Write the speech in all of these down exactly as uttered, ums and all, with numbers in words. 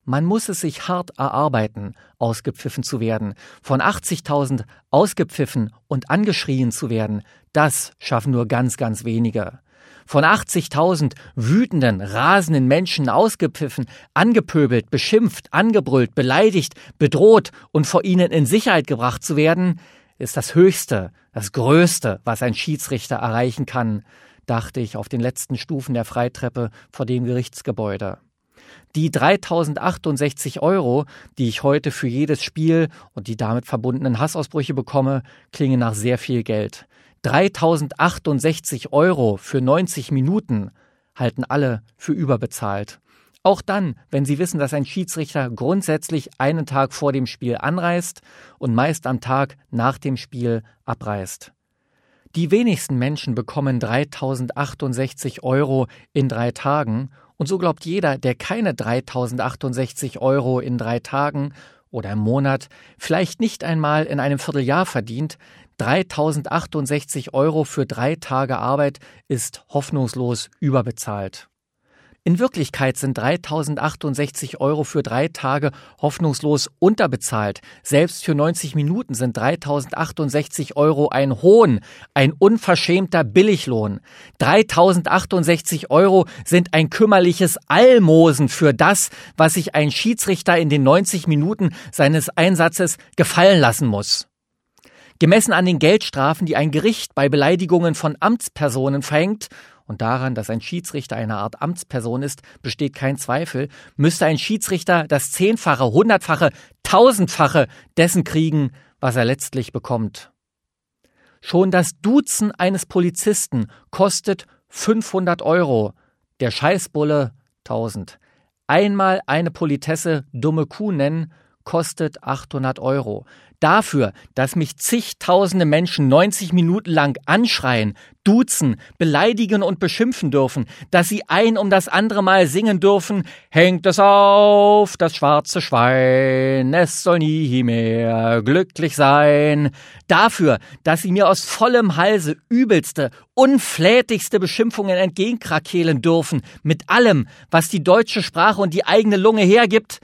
Man muss es sich hart erarbeiten, ausgepfiffen zu werden. Von achtzigtausend ausgepfiffen und angeschrien zu werden, das schaffen nur ganz, ganz wenige. Von achtzigtausend wütenden, rasenden Menschen ausgepfiffen, angepöbelt, beschimpft, angebrüllt, beleidigt, bedroht und vor ihnen in Sicherheit gebracht zu werden, ist das Höchste, das Größte, was ein Schiedsrichter erreichen kann, dachte ich auf den letzten Stufen der Freitreppe vor dem Gerichtsgebäude. Die dreitausendzachtundsechzig Euro, die ich heute für jedes Spiel und die damit verbundenen Hassausbrüche bekomme, klingen nach sehr viel Geld. dreitausendzachtundsechzig Euro für neunzig Minuten halten alle für überbezahlt. Auch dann, wenn sie wissen, dass ein Schiedsrichter grundsätzlich einen Tag vor dem Spiel anreist und meist am Tag nach dem Spiel abreist. Die wenigsten Menschen bekommen dreitausendzachtundsechzig Euro in drei Tagen und so glaubt jeder, der keine dreitausendzachtundsechzig Euro in drei Tagen oder im Monat, vielleicht nicht einmal in einem Vierteljahr verdient, dreitausendzachtundsechzig Euro für drei Tage Arbeit ist hoffnungslos überbezahlt. In Wirklichkeit sind dreitausendzachtundsechzig Euro für drei Tage hoffnungslos unterbezahlt. Selbst für neunzig Minuten sind dreitausendzachtundsechzig Euro ein Hohn, ein unverschämter Billiglohn. dreitausendzachtundsechzig Euro sind ein kümmerliches Almosen für das, was sich ein Schiedsrichter in den neunzig Minuten seines Einsatzes gefallen lassen muss. Gemessen an den Geldstrafen, die ein Gericht bei Beleidigungen von Amtspersonen verhängt, und daran, dass ein Schiedsrichter eine Art Amtsperson ist, besteht kein Zweifel, müsste ein Schiedsrichter das Zehnfache, Hundertfache, Tausendfache dessen kriegen, was er letztlich bekommt. Schon das Duzen eines Polizisten kostet fünfhundert Euro, der Scheißbulle tausend. Einmal eine Politesse dumme Kuh nennen, kostet achthundert Euro. Dafür, dass mich zigtausende Menschen neunzig Minuten lang anschreien, duzen, beleidigen und beschimpfen dürfen, dass sie ein um das andere Mal singen dürfen, hängt es auf, das schwarze Schwein, es soll nie mehr glücklich sein. Dafür, dass sie mir aus vollem Halse übelste, unflätigste Beschimpfungen entgegenkrakehlen dürfen, mit allem, was die deutsche Sprache und die eigene Lunge hergibt,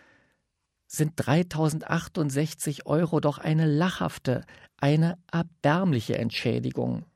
sind dreitausendzachtundsechzig Euro doch eine lachhafte, eine erbärmliche Entschädigung.